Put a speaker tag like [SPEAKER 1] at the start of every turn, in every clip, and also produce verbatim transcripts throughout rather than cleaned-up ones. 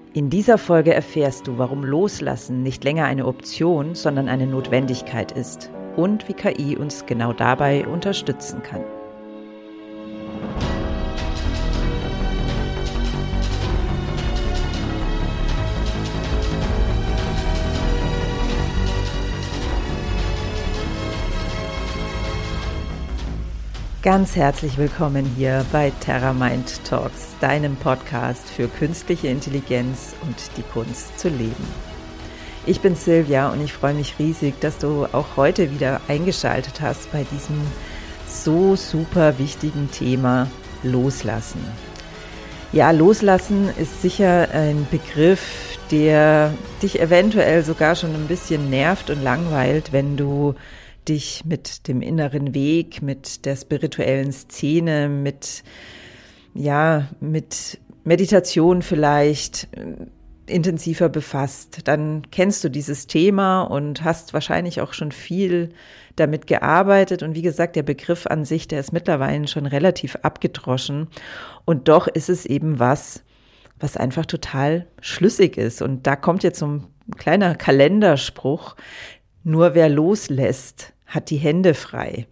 [SPEAKER 1] In dieser Folge erfährst du, warum Loslassen nicht länger eine Option, sondern eine Notwendigkeit ist und wie K I uns genau dabei unterstützen kann. Ganz herzlich willkommen hier bei TerraMind Talks, deinem Podcast für künstliche Intelligenz und die Kunst zu leben. Ich bin Silvia und ich freue mich riesig, dass du auch heute wieder eingeschaltet hast bei diesem so super wichtigen Thema Loslassen. Ja, Loslassen ist sicher ein Begriff, der dich eventuell sogar schon ein bisschen nervt und langweilt, wenn du dich mit dem inneren Weg, mit der spirituellen Szene, mit, ja, mit Meditation vielleicht intensiver befasst. Dann kennst du dieses Thema und hast wahrscheinlich auch schon viel damit gearbeitet. Und wie gesagt, der Begriff an sich, der ist mittlerweile schon relativ abgedroschen. Und doch ist es eben was, was einfach total schlüssig ist. Und da kommt jetzt so ein kleiner Kalenderspruch: Nur wer loslässt, hat die Hände frei.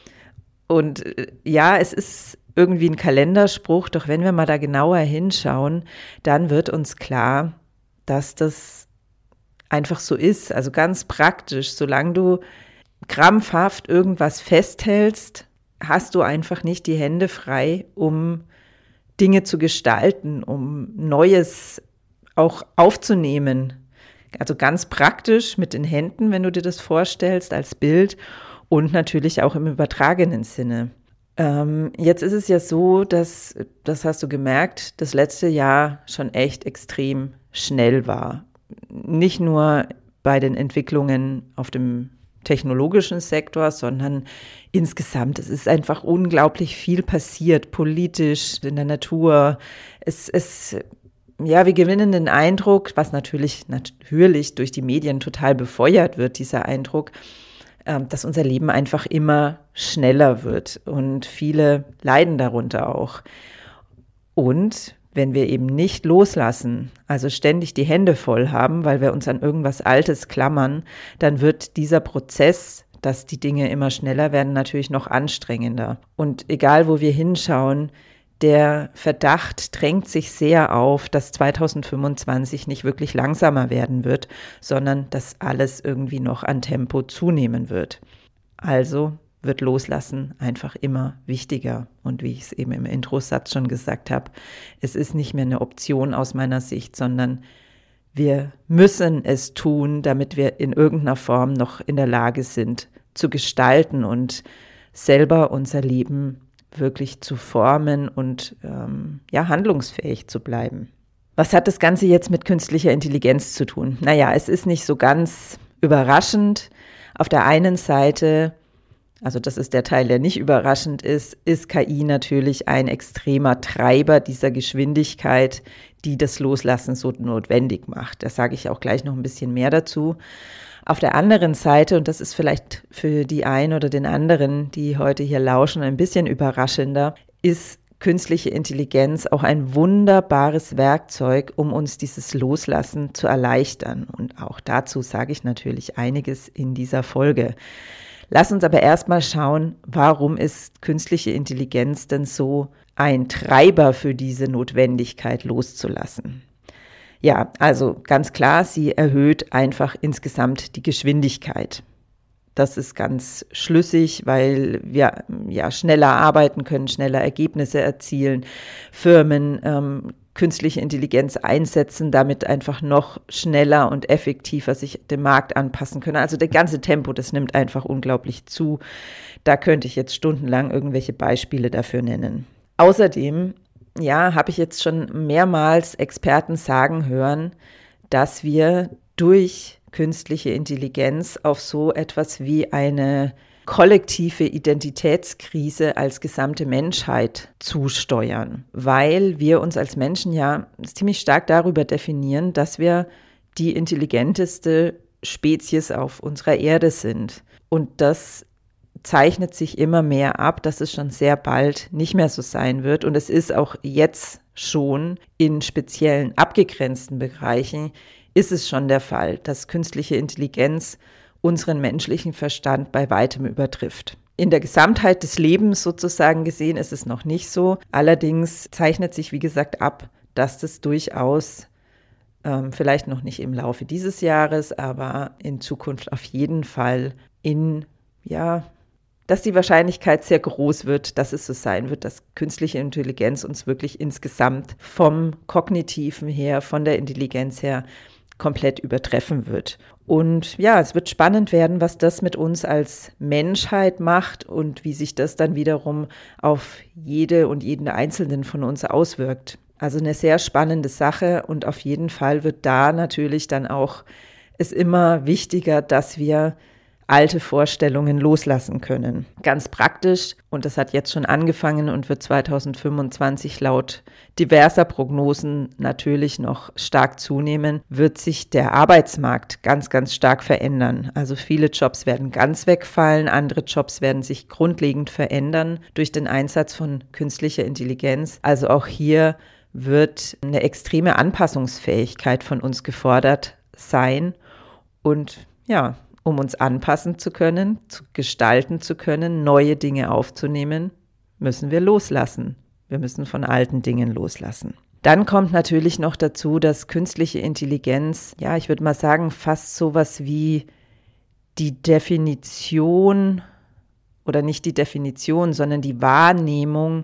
[SPEAKER 1] Und ja, es ist irgendwie ein Kalenderspruch, doch wenn wir mal da genauer hinschauen, dann wird uns klar, dass das einfach so ist. Also ganz praktisch, solange du krampfhaft irgendwas festhältst, hast du einfach nicht die Hände frei, um Dinge zu gestalten, um Neues auch aufzunehmen. Also ganz praktisch mit den Händen, wenn du dir das vorstellst als Bild, und natürlich auch im übertragenen Sinne. Ähm, jetzt ist es ja so, dass, das hast du gemerkt, das letzte Jahr schon echt extrem schnell war. Nicht nur bei den Entwicklungen auf dem technologischen Sektor, sondern insgesamt. Es ist einfach unglaublich viel passiert, politisch, in der Natur. Es ist Ja, wir gewinnen den Eindruck, was natürlich, natürlich durch die Medien total befeuert wird, dieser Eindruck, dass unser Leben einfach immer schneller wird und viele leiden darunter auch. Und wenn wir eben nicht loslassen, also ständig die Hände voll haben, weil wir uns an irgendwas Altes klammern, dann wird dieser Prozess, dass die Dinge immer schneller werden, natürlich noch anstrengender. Und egal, wo wir hinschauen, der Verdacht drängt sich sehr auf, dass zweitausendfünfundzwanzig nicht wirklich langsamer werden wird, sondern dass alles irgendwie noch an Tempo zunehmen wird. Also wird Loslassen einfach immer wichtiger. Und wie ich es eben im Intro-Satz schon gesagt habe, es ist nicht mehr eine Option aus meiner Sicht, sondern wir müssen es tun, damit wir in irgendeiner Form noch in der Lage sind, zu gestalten und selber unser Leben wirklich zu formen und ähm, ja, handlungsfähig zu bleiben. Was hat das Ganze jetzt mit künstlicher Intelligenz zu tun? Naja, es ist nicht so ganz überraschend. Auf der einen Seite, also das ist der Teil, der nicht überraschend ist, ist K I natürlich ein extremer Treiber dieser Geschwindigkeit, die das Loslassen so notwendig macht. Da sage ich auch gleich noch ein bisschen mehr dazu. Auf der anderen Seite, und das ist vielleicht für die einen oder den anderen, die heute hier lauschen, ein bisschen überraschender, ist künstliche Intelligenz auch ein wunderbares Werkzeug, um uns dieses Loslassen zu erleichtern. Und auch dazu sage ich natürlich einiges in dieser Folge. Lass uns aber erstmal schauen, warum ist künstliche Intelligenz denn so ein Treiber für diese Notwendigkeit loszulassen? Ja, also ganz klar, sie erhöht einfach insgesamt die Geschwindigkeit. Das ist ganz schlüssig, weil wir ja schneller arbeiten können, schneller Ergebnisse erzielen, Firmen ähm, künstliche Intelligenz einsetzen, damit einfach noch schneller und effektiver sich dem Markt anpassen können. Also das ganze Tempo, das nimmt einfach unglaublich zu. Da könnte ich jetzt stundenlang irgendwelche Beispiele dafür nennen. Außerdem Ja, habe ich jetzt schon mehrmals Experten sagen hören, dass wir durch künstliche Intelligenz auf so etwas wie eine kollektive Identitätskrise als gesamte Menschheit zusteuern, weil wir uns als Menschen ja ziemlich stark darüber definieren, dass wir die intelligenteste Spezies auf unserer Erde sind. Und das zeichnet sich immer mehr ab, dass es schon sehr bald nicht mehr so sein wird. Und es ist auch jetzt schon in speziellen abgegrenzten Bereichen ist es schon der Fall, dass künstliche Intelligenz unseren menschlichen Verstand bei weitem übertrifft. In der Gesamtheit des Lebens sozusagen gesehen ist es noch nicht so. Allerdings zeichnet sich, wie gesagt, ab, dass das durchaus ähm, vielleicht noch nicht im Laufe dieses Jahres, aber in Zukunft auf jeden Fall in, ja, dass die Wahrscheinlichkeit sehr groß wird, dass es so sein wird, dass künstliche Intelligenz uns wirklich insgesamt vom Kognitiven her, von der Intelligenz her komplett übertreffen wird. Und ja, es wird spannend werden, was das mit uns als Menschheit macht und wie sich das dann wiederum auf jede und jeden Einzelnen von uns auswirkt. Also eine sehr spannende Sache und auf jeden Fall wird da natürlich dann auch es immer wichtiger, dass wir alte Vorstellungen loslassen können. Ganz praktisch, und das hat jetzt schon angefangen und wird zweitausendfünfundzwanzig laut diverser Prognosen natürlich noch stark zunehmen, wird sich der Arbeitsmarkt ganz, ganz stark verändern. Also viele Jobs werden ganz wegfallen, andere Jobs werden sich grundlegend verändern durch den Einsatz von künstlicher Intelligenz. Also auch hier wird eine extreme Anpassungsfähigkeit von uns gefordert sein und ja, um uns anpassen zu können, zu gestalten zu können, neue Dinge aufzunehmen, müssen wir loslassen. Wir müssen von alten Dingen loslassen. Dann kommt natürlich noch dazu, dass künstliche Intelligenz, ja, ich würde mal sagen, fast sowas wie die Definition oder nicht die Definition, sondern die Wahrnehmung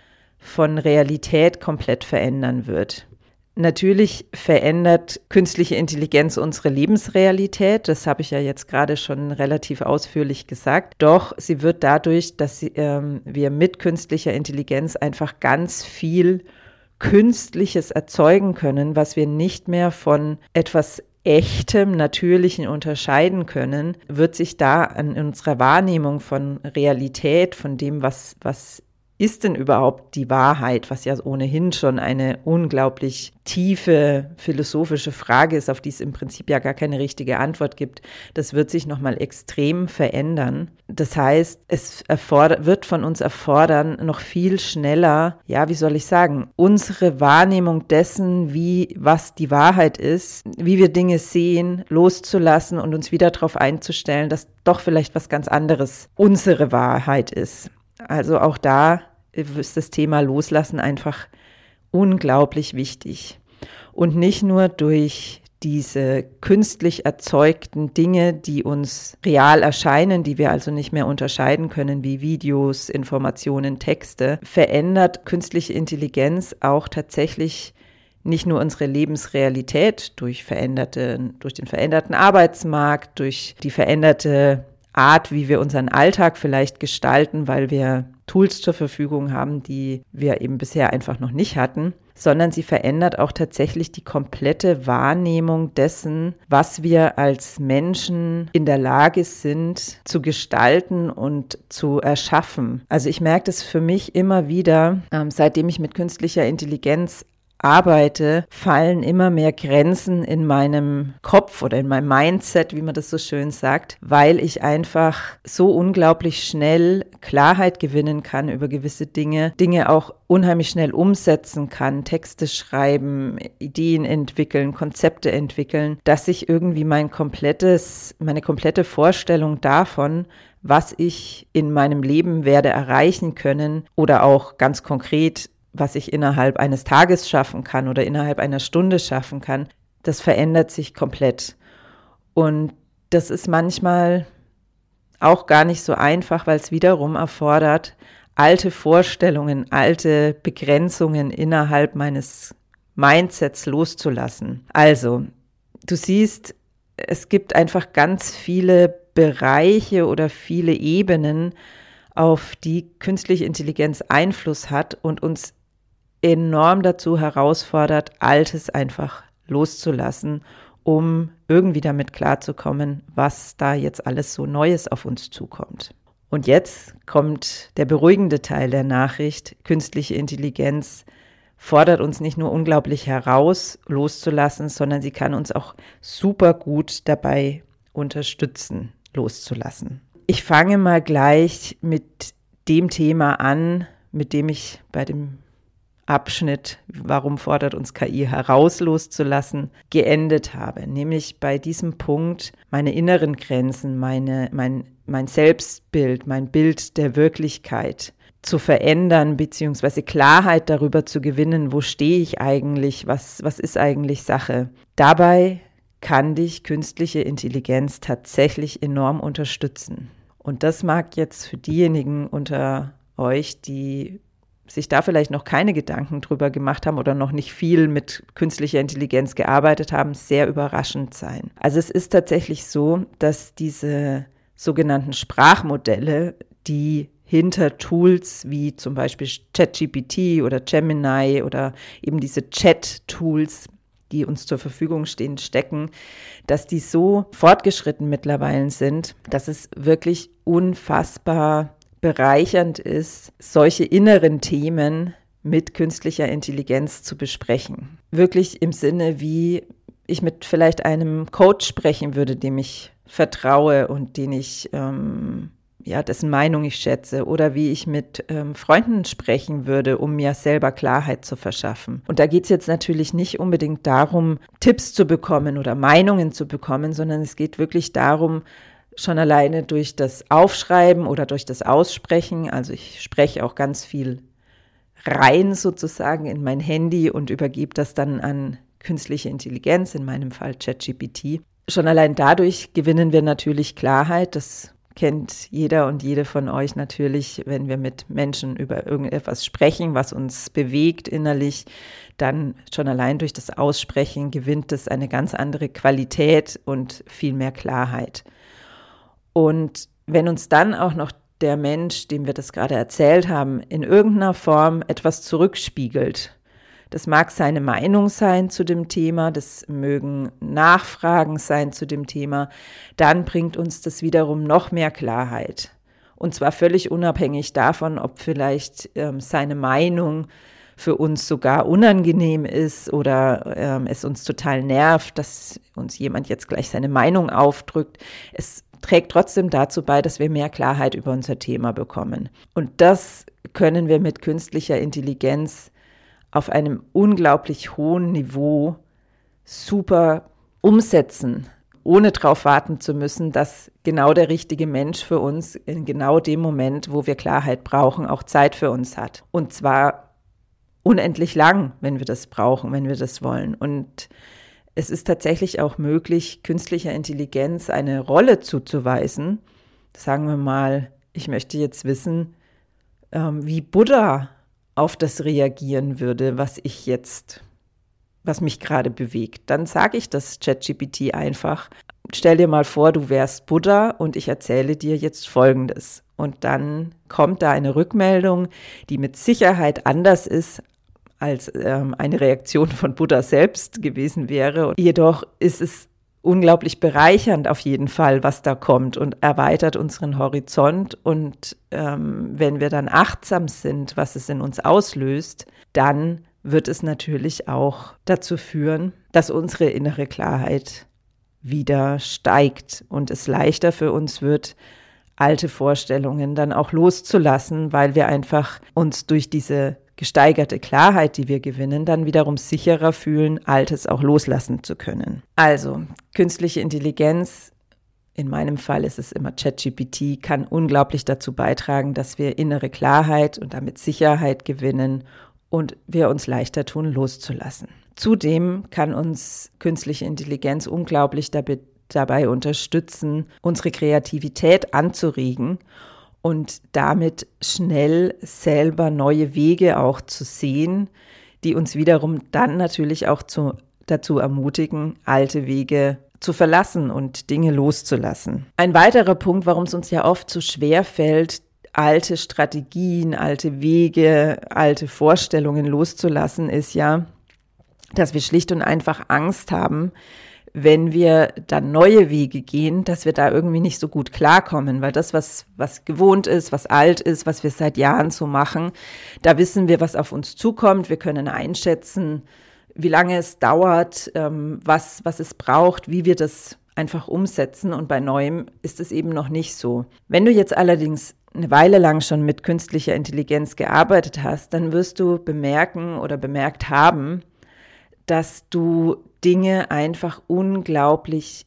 [SPEAKER 1] von Realität komplett verändern wird. Natürlich verändert künstliche Intelligenz unsere Lebensrealität, das habe ich ja jetzt gerade schon relativ ausführlich gesagt, doch sie wird dadurch, dass sie, ähm, wir mit künstlicher Intelligenz einfach ganz viel Künstliches erzeugen können, was wir nicht mehr von etwas Echtem, Natürlichen unterscheiden können, wird sich da an unserer Wahrnehmung von Realität, von dem, was, was ist denn überhaupt die Wahrheit, was ja ohnehin schon eine unglaublich tiefe philosophische Frage ist, auf die es im Prinzip ja gar keine richtige Antwort gibt. Das wird sich nochmal extrem verändern. Das heißt, es erfordert, wird von uns erfordern, noch viel schneller, ja, wie soll ich sagen, unsere Wahrnehmung dessen, wie, was die Wahrheit ist, wie wir Dinge sehen, loszulassen und uns wieder darauf einzustellen, dass doch vielleicht was ganz anderes unsere Wahrheit ist. Also auch da ist das Thema Loslassen einfach unglaublich wichtig. Und nicht nur durch diese künstlich erzeugten Dinge, die uns real erscheinen, die wir also nicht mehr unterscheiden können, wie Videos, Informationen, Texte, verändert künstliche Intelligenz auch tatsächlich nicht nur unsere Lebensrealität durch veränderte, durch den veränderten Arbeitsmarkt, durch die veränderte Art, wie wir unseren Alltag vielleicht gestalten, weil wir Tools zur Verfügung haben, die wir eben bisher einfach noch nicht hatten, sondern sie verändert auch tatsächlich die komplette Wahrnehmung dessen, was wir als Menschen in der Lage sind zu gestalten und zu erschaffen. Also ich merke das für mich immer wieder, ähm, seitdem ich mit künstlicher Intelligenz arbeite, fallen immer mehr Grenzen in meinem Kopf oder in meinem Mindset, wie man das so schön sagt, weil ich einfach so unglaublich schnell Klarheit gewinnen kann über gewisse Dinge, Dinge auch unheimlich schnell umsetzen kann, Texte schreiben, Ideen entwickeln, Konzepte entwickeln, dass ich irgendwie mein komplettes, meine komplette Vorstellung davon, was ich in meinem Leben werde erreichen können oder auch ganz konkret was ich innerhalb eines Tages schaffen kann oder innerhalb einer Stunde schaffen kann, das verändert sich komplett. Und das ist manchmal auch gar nicht so einfach, weil es wiederum erfordert, alte Vorstellungen, alte Begrenzungen innerhalb meines Mindsets loszulassen. Also, du siehst, es gibt einfach ganz viele Bereiche oder viele Ebenen, auf die künstliche Intelligenz Einfluss hat und uns enorm dazu herausfordert, Altes einfach loszulassen, um irgendwie damit klarzukommen, was da jetzt alles so Neues auf uns zukommt. Und jetzt kommt der beruhigende Teil der Nachricht. Künstliche Intelligenz fordert uns nicht nur unglaublich heraus, loszulassen, sondern sie kann uns auch super gut dabei unterstützen, loszulassen. Ich fange mal gleich mit dem Thema an, mit dem ich bei dem Abschnitt, warum fordert uns K I heraus loszulassen, geendet habe. Nämlich bei diesem Punkt meine inneren Grenzen, meine, mein, mein Selbstbild, mein Bild der Wirklichkeit zu verändern, beziehungsweise Klarheit darüber zu gewinnen, wo stehe ich eigentlich, was, was ist eigentlich Sache. Dabei kann dich künstliche Intelligenz tatsächlich enorm unterstützen. Und das mag jetzt für diejenigen unter euch, die sich da vielleicht noch keine Gedanken drüber gemacht haben oder noch nicht viel mit künstlicher Intelligenz gearbeitet haben, sehr überraschend sein. Also es ist tatsächlich so, dass diese sogenannten Sprachmodelle, die hinter Tools wie zum Beispiel ChatGPT oder Gemini oder eben diese Chat-Tools, die uns zur Verfügung stehen, stecken, dass die so fortgeschritten mittlerweile sind, dass es wirklich unfassbar bereichernd ist, solche inneren Themen mit künstlicher Intelligenz zu besprechen. Wirklich im Sinne, wie ich mit vielleicht einem Coach sprechen würde, dem ich vertraue und den ich ähm, ja, dessen Meinung ich schätze, oder wie ich mit ähm, Freunden sprechen würde, um mir selber Klarheit zu verschaffen. Und da geht es jetzt natürlich nicht unbedingt darum, Tipps zu bekommen oder Meinungen zu bekommen, sondern es geht wirklich darum, schon alleine durch das Aufschreiben oder durch das Aussprechen, also ich spreche auch ganz viel rein sozusagen in mein Handy und übergebe das dann an künstliche Intelligenz, in meinem Fall ChatGPT. Schon allein dadurch gewinnen wir natürlich Klarheit, das kennt jeder und jede von euch natürlich, wenn wir mit Menschen über irgendetwas sprechen, was uns bewegt innerlich, dann schon allein durch das Aussprechen gewinnt es eine ganz andere Qualität und viel mehr Klarheit. Und wenn uns dann auch noch der Mensch, dem wir das gerade erzählt haben, in irgendeiner Form etwas zurückspiegelt, das mag seine Meinung sein zu dem Thema, das mögen Nachfragen sein zu dem Thema, dann bringt uns das wiederum noch mehr Klarheit. Und zwar völlig unabhängig davon, ob vielleicht ähm, seine Meinung für uns sogar unangenehm ist oder ähm, es uns total nervt, dass uns jemand jetzt gleich seine Meinung aufdrückt. Es trägt trotzdem dazu bei, dass wir mehr Klarheit über unser Thema bekommen. Und das können wir mit künstlicher Intelligenz auf einem unglaublich hohen Niveau super umsetzen, ohne darauf warten zu müssen, dass genau der richtige Mensch für uns in genau dem Moment, wo wir Klarheit brauchen, auch Zeit für uns hat. Und zwar unendlich lang, wenn wir das brauchen, wenn wir das wollen. Und es ist tatsächlich auch möglich, künstlicher Intelligenz eine Rolle zuzuweisen. Sagen wir mal, ich möchte jetzt wissen, ähm, wie Buddha auf das reagieren würde, was ich jetzt, was mich gerade bewegt. Dann sage ich das ChatGPT einfach. Stell dir mal vor, du wärst Buddha und ich erzähle dir jetzt Folgendes. Und dann kommt da eine Rückmeldung, die mit Sicherheit anders ist, als ähm, eine Reaktion von Buddha selbst gewesen wäre. Jedoch ist es unglaublich bereichernd auf jeden Fall, was da kommt und erweitert unseren Horizont. Und ähm, wenn wir dann achtsam sind, was es in uns auslöst, dann wird es natürlich auch dazu führen, dass unsere innere Klarheit wieder steigt und es leichter für uns wird, alte Vorstellungen dann auch loszulassen, weil wir einfach uns durch diese gesteigerte Klarheit, die wir gewinnen, dann wiederum sicherer fühlen, Altes auch loslassen zu können. Also, künstliche Intelligenz, in meinem Fall ist es immer ChatGPT, kann unglaublich dazu beitragen, dass wir innere Klarheit und damit Sicherheit gewinnen und wir uns leichter tun, loszulassen. Zudem kann uns künstliche Intelligenz unglaublich dabei, dabei unterstützen, unsere Kreativität anzuregen und damit schnell selber neue Wege auch zu sehen, die uns wiederum dann natürlich auch zu, dazu ermutigen, alte Wege zu verlassen und Dinge loszulassen. Ein weiterer Punkt, warum es uns ja oft so schwer fällt, alte Strategien, alte Wege, alte Vorstellungen loszulassen, ist ja, dass wir schlicht und einfach Angst haben, wenn wir dann neue Wege gehen, dass wir da irgendwie nicht so gut klarkommen, weil das, was, was gewohnt ist, was alt ist, was wir seit Jahren so machen, da wissen wir, was auf uns zukommt. Wir können einschätzen, wie lange es dauert, ähm, was, was es braucht, wie wir das einfach umsetzen und bei Neuem ist es eben noch nicht so. Wenn du jetzt allerdings eine Weile lang schon mit künstlicher Intelligenz gearbeitet hast, dann wirst du bemerken oder bemerkt haben, dass du Dinge einfach unglaublich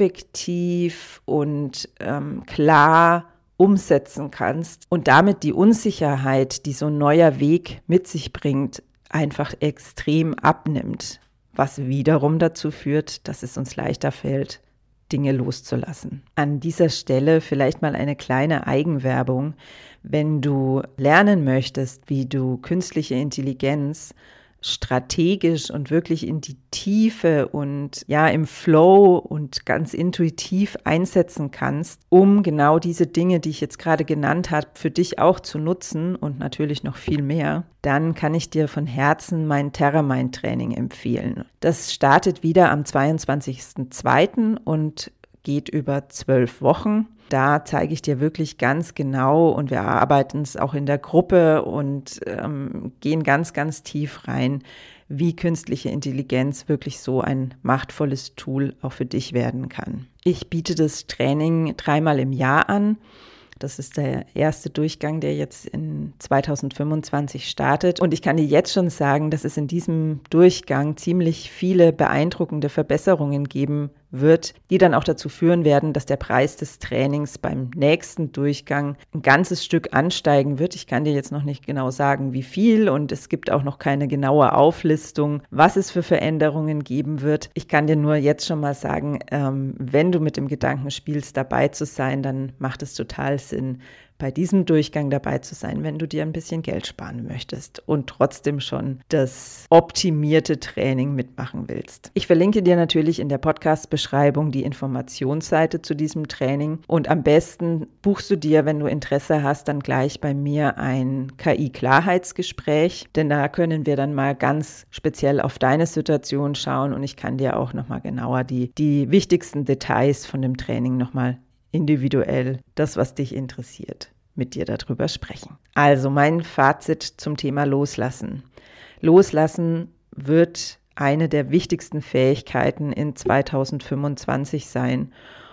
[SPEAKER 1] effektiv und ähm, klar umsetzen kannst und damit die Unsicherheit, die so ein neuer Weg mit sich bringt, einfach extrem abnimmt, was wiederum dazu führt, dass es uns leichter fällt, Dinge loszulassen. An dieser Stelle vielleicht mal eine kleine Eigenwerbung. Wenn du lernen möchtest, wie du künstliche Intelligenz strategisch und wirklich in die Tiefe und ja im Flow und ganz intuitiv einsetzen kannst, um genau diese Dinge, die ich jetzt gerade genannt habe, für dich auch zu nutzen und natürlich noch viel mehr, dann kann ich dir von Herzen mein Terramind-Training empfehlen. Das startet wieder am zweiundzwanzigsten zweiten und geht über zwölf Wochen. Da zeige ich dir wirklich ganz genau und wir arbeiten es auch in der Gruppe und ähm, gehen ganz, ganz tief rein, wie künstliche Intelligenz wirklich so ein machtvolles Tool auch für dich werden kann. Ich biete das Training dreimal im Jahr an. Das ist der erste Durchgang, der jetzt in zweitausendfünfundzwanzig startet. Und ich kann dir jetzt schon sagen, dass es in diesem Durchgang ziemlich viele beeindruckende Verbesserungen geben wird, die dann auch dazu führen werden, dass der Preis des Trainings beim nächsten Durchgang ein ganzes Stück ansteigen wird. Ich kann dir jetzt noch nicht genau sagen, wie viel, und es gibt auch noch keine genaue Auflistung, was es für Veränderungen geben wird. Ich kann dir nur jetzt schon mal sagen, ähm, wenn du mit dem Gedanken spielst, dabei zu sein, dann macht es total Sinn, bei diesem Durchgang dabei zu sein, wenn du dir ein bisschen Geld sparen möchtest und trotzdem schon das optimierte Training mitmachen willst. Ich verlinke dir natürlich in der Podcast-Beschreibung die Informationsseite zu diesem Training und am besten buchst du dir, wenn du Interesse hast, dann gleich bei mir ein K I-Klarheitsgespräch, denn da können wir dann mal ganz speziell auf deine Situation schauen und ich kann dir auch nochmal genauer die, die wichtigsten Details von dem Training nochmal individuell, das, was dich interessiert, mit dir darüber sprechen. Also mein Fazit zum Thema Loslassen. Loslassen wird eine der wichtigsten Fähigkeiten in zweitausendfünfundzwanzig sein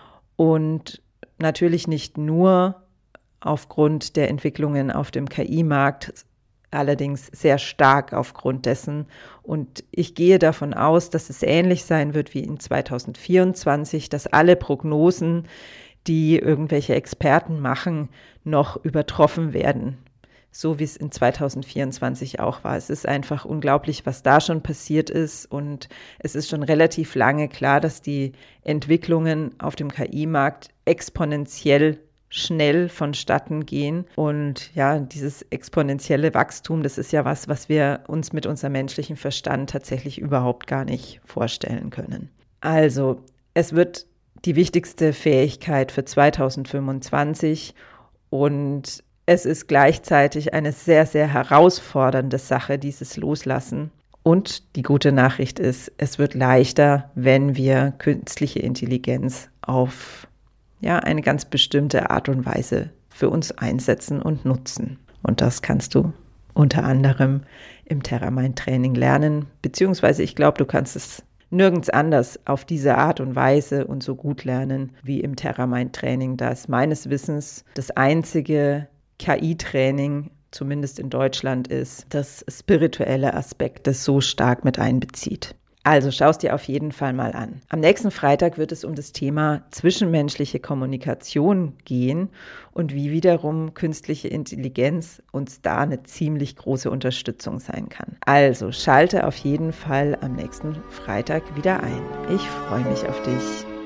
[SPEAKER 1] und natürlich nicht nur aufgrund der Entwicklungen auf dem K I-Markt, allerdings sehr stark aufgrund dessen. Und ich gehe davon aus, dass es ähnlich sein wird wie in zweitausendvierundzwanzig, dass alle Prognosen, die irgendwelche Experten machen, noch übertroffen werden, so wie es in zweitausendvierundzwanzig auch war. Es ist einfach unglaublich, was da schon passiert ist und es ist schon relativ lange klar, dass die Entwicklungen auf dem K I-Markt exponentiell schnell vonstatten gehen und ja, dieses exponentielle Wachstum, das ist ja was, was wir uns mit unserem menschlichen Verstand tatsächlich überhaupt gar nicht vorstellen können. Also, es wird die wichtigste Fähigkeit für zweitausendfünfundzwanzig und es ist gleichzeitig eine sehr, sehr herausfordernde Sache, dieses Loslassen. Und die gute Nachricht ist, es wird leichter, wenn wir künstliche Intelligenz auf ja, eine ganz bestimmte Art und Weise für uns einsetzen und nutzen. Und das kannst du unter anderem im Terramind-Training lernen, beziehungsweise ich glaube, du kannst es nirgends anders auf diese Art und Weise und so gut lernen wie im Terramind-Training, das meines Wissens das einzige K I-Training, zumindest in Deutschland, ist, das spirituelle Aspekte so stark mit einbezieht. Also schau es dir auf jeden Fall mal an. Am nächsten Freitag wird es um das Thema zwischenmenschliche Kommunikation gehen und wie wiederum künstliche Intelligenz uns da eine ziemlich große Unterstützung sein kann. Also schalte auf jeden Fall am nächsten Freitag wieder ein. Ich freue mich auf dich.